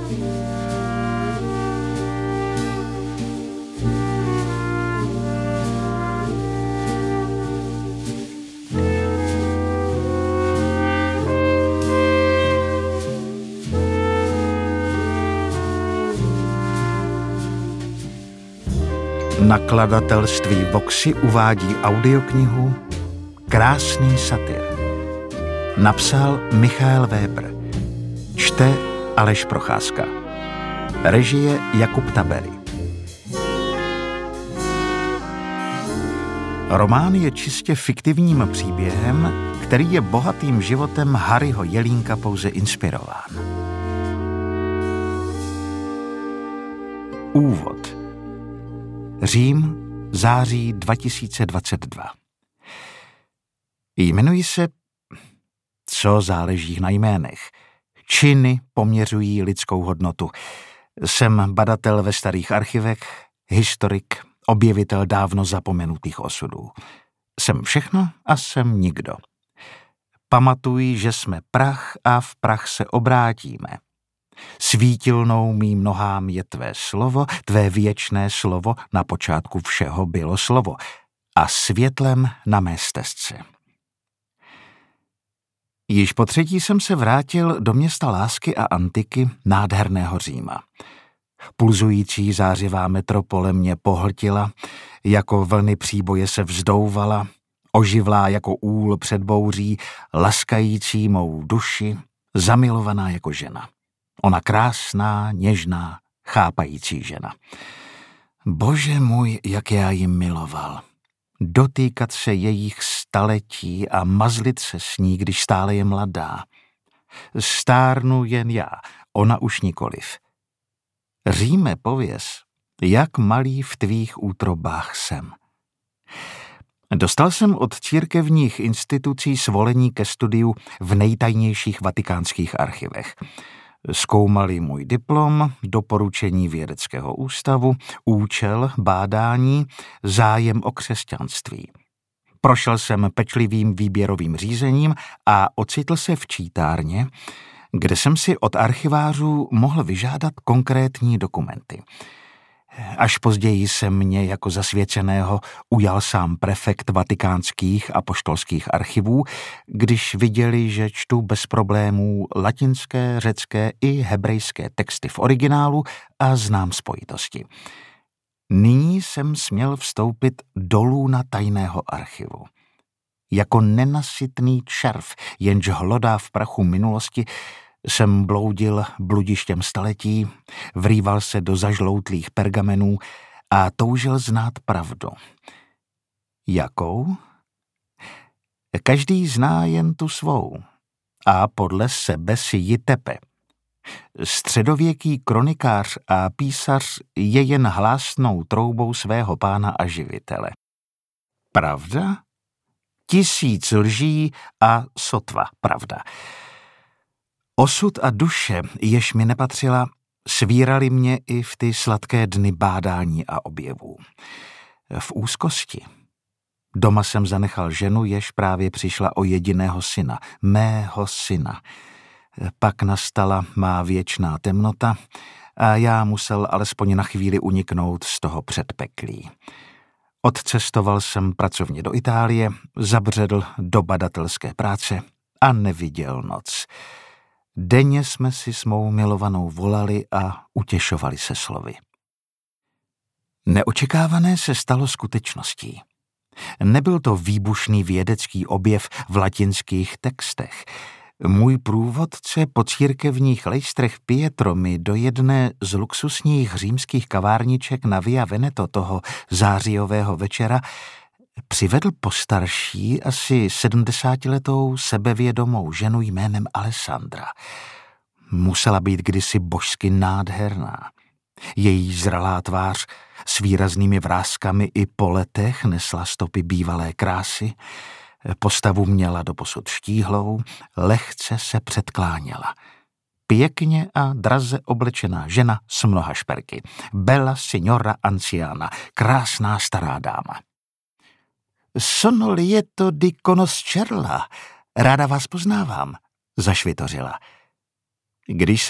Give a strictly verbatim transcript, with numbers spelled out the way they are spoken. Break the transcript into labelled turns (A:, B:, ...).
A: Nakladatelství Voxy uvádí audioknihu Krásný satyr. Napsal Michael Weber. Čte Aleš Procházka. Režie Jakub Tabery. Román je čistě fiktivním příběhem, který je bohatým životem Harryho Jelínka pouze inspirován. Úvod. Řím, září dva tisíce dvacet dva. Jmenuji se... Co záleží na jménech? Činy poměřují lidskou hodnotu. Jsem badatel ve starých archivech, historik, objevitel dávno zapomenutých osudů. Jsem všechno a jsem nikdo. Pamatuji, že jsme prach a v prach se obrátíme. Svítilnou mým nohám je tvé slovo, tvé věčné slovo, na počátku všeho bylo slovo, a světlem na mé stezce. Již po třetí jsem se vrátil do města lásky a antiky, nádherného Říma. Pulzující zářivá metropole mě pohltila, jako vlny příboje se vzdouvala, oživlá jako úl před bouří, laskající mou duši, zamilovaná jako žena. Ona krásná, něžná, chápající žena. Bože můj, jak já ji miloval. Dotýkat se jejich staletí a mazlit se s ní, když stále je mladá. Stárnu jen já, ona už nikoliv. Říme, pověz, jak malý v tvých útrobách jsem. Dostal jsem od církevních institucí svolení ke studiu v nejtajnějších vatikánských archivech. Zkoumali můj diplom, doporučení vědeckého ústavu, účel, bádání, zájem o křesťanství. Prošel jsem pečlivým výběrovým řízením a ocitl se v čítárně, kde jsem si od archivářů mohl vyžádat konkrétní dokumenty. Až později se mě jako zasvěceného ujal sám prefekt vatikánských apoštolských archivů, když viděli, že čtu bez problémů latinské, řecké i hebrejské texty v originálu a znám spojitosti. Nyní jsem směl vstoupit dolů na tajného archivu. Jako nenasytný červ, jenž hlodá v prachu minulosti, jsem bloudil bludištěm staletí, vrýval se do zažloutlých pergamenů a toužil znát pravdu. Jakou? Každý zná jen tu svou a podle sebe si ji tepe. Středověký kronikář a písař je jen hlásnou troubou svého pána a živitele. Pravda? Tisíc lží a sotva pravda. Osud a duše, jež mi nepatřila, svírali mě i v ty sladké dny bádání a objevů. V úzkosti. Doma jsem zanechal ženu, jež právě přišla o jediného syna, mého syna. Pak nastala má věčná temnota a já musel alespoň na chvíli uniknout z toho předpeklí. Odcestoval jsem pracovně do Itálie, zabředl do badatelské práce a neviděl noc. Denně jsme si s mou milovanou volali a utěšovali se slovy. Neočekávané se stalo skutečností. Nebyl to výbušný vědecký objev v latinských textech. Můj průvodce po církevních lejstrech Pietro mi do jedné z luxusních římských kavárniček na Via Veneto toho zářijového večera přivedl postarší, asi sedmdesátiletou sebevědomou ženu jménem Alessandra. Musela být kdysi božsky nádherná. Její zralá tvář s výraznými vráskami i po letech nesla stopy bývalé krásy. Postavu měla doposud štíhlou, lehce se předkláněla. Pěkně a draze oblečená žena s mnoha šperky. Bella signora anciana, krásná stará dáma. Sono lieto di conoscerla, ráda vás poznávám, zašvitořila. Když